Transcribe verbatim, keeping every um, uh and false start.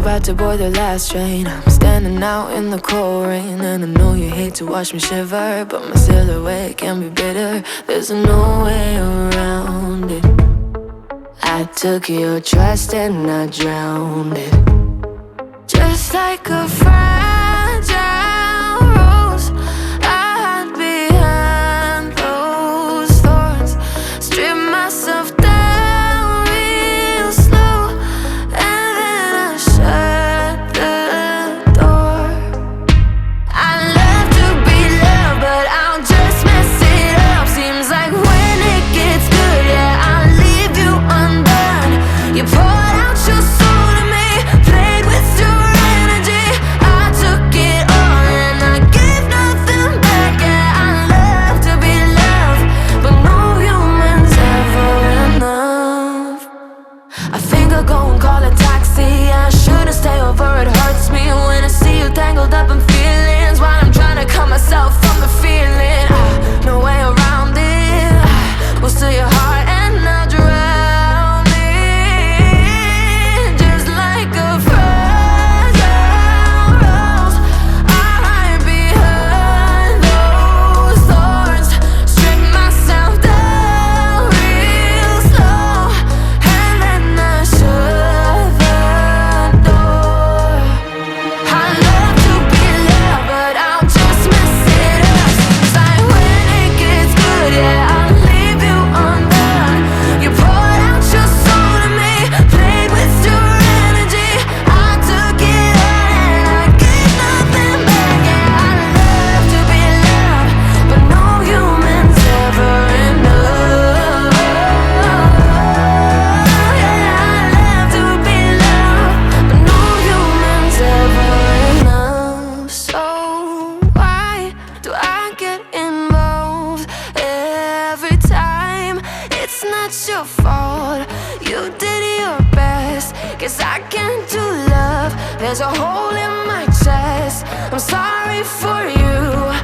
about to board the last train. I'm standing out in the cold rain, and I know you hate to watch me shiver, but my silhouette can be bitter. There's no way around it. I took your trust and I drowned it. Just like a fragile rose, I hide behind those thorns. Strip myself down real slow, and then I shut the door. I love to be loved, but I'll just mess it up. Seems like when it gets good, yeah, I'll leave you undone. You poured out your soul to me, played with your energy. I took it all and I gave nothing back. Yeah, I love to be loved, but no human's ever enough. I think I'll go and call a taxi. I shouldn't stay over, it hurts me when I see you tangled up in feelings, while I'm trying to cut myself from the feeling. Ah, no way around it. Ah, will steal your heart and I'll drown it. Just like a fragile rose, I hide behind those thorns. Strip myself down real slow, and then I shut the door. I love to be loved, but I'll just mess it up. Seems like when it gets good, yeah, I'll leave you undone. You poured out your soul to me, played with your energy. I took it all and I gave nothing back. Yeah, I love to be loved, but no human's ever enough. Yeah, I love to be loved, but no human's ever enough. So why do I get involved every time? It's not your fault, you did your best. Guess I can't do love, there's a hole in my chest. I'm sorry for you,